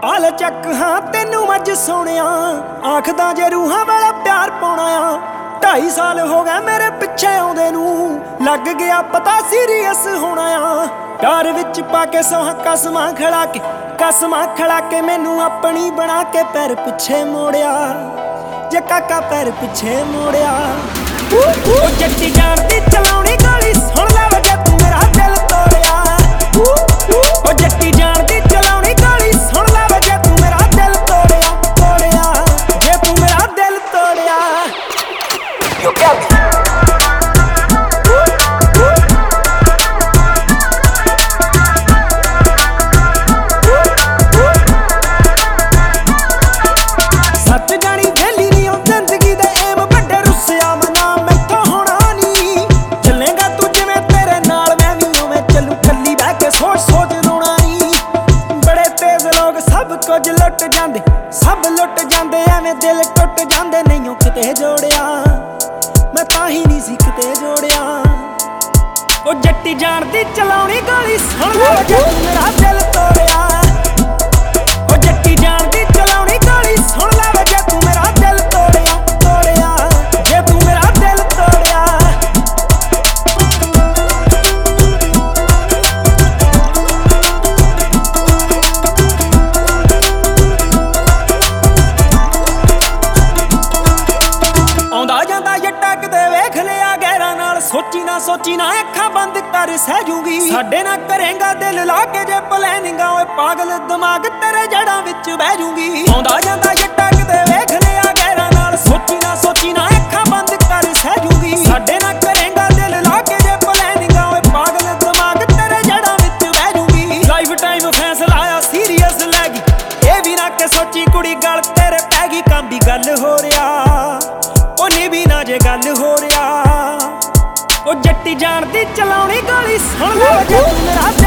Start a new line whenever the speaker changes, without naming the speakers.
आल चक हाँ तेनू अज सोनिया आखदा जे रूहां वाला प्यार पाउणा आ 2.5 साल हो गए मेरे पिछे आउंदे नू लग गया पता सीरीयस होना आ प्यार विच पाके सोह कसमां खड़ा के मैनू अपनी बना के पैर पिछे मोड़िया जे काका पैर पिछे मोड़िया ओ जट्टी जान दी चलाउणी गोली सुन ला वजे तू मेरा दिल तोड़िया ओ जट्टी जान दी चलाउणी गोली सुन ला वजे तू मेरा दिल तोड़िया जे तू मेरा दिल तोड़िया You got me. सच जानी वेली नहीं हो जिंदगी दे एम बड़े रुस्सिया मना मैथों होना नहीं चलेगा तू जिवें तेरे नाल मैं भी उवें चलू कल्ली बह के सोच रोना नहीं बड़े तेज लोग सब कुछ लुट जांदे एवें दिल टुट जांदे नहीं ओ किते जोड़िया मैं ताही नहीं सी किते जोड़िया ओ जट्टी जान दी चलाउणी गोली सुन ला वजे तू मेरा दिल तोड़िया ओ जट्टी जान दी चलाउणी गोली सुन ला वजे तू मेरा दिल तोड़िया जे तू मेरा दिल तोड़िया आउंदा जांदा जट्टा किते वेख लिया गैरां नाल सोची ना अखां बंद कर सह जूगी साडे ना करेंगा दिल ला के जे प्लैनिंगा ओए पागल दिमाग तेरे जड़ां विच बह जूगी आउंदा जांदा जट्टा किते वेख लिया गैरां नाल सोची ना अखां बंद कर सह जूगी साडे ना करेंगा दिल ला के जे प्लैनिंगा ओए पागल दिमाग तेरे जड़ां विच बह जूगी लाइफ टाइम फैसला आया सीरीयस लैगी ए भी ना के सोची कुड़ी गल तेरे पै गई काम दी गल हो रिया ओ नी भी ना जे गल हो रिया ओ जट्टी जान दी चलाउणी गोली सुन ला वजे तू मेरा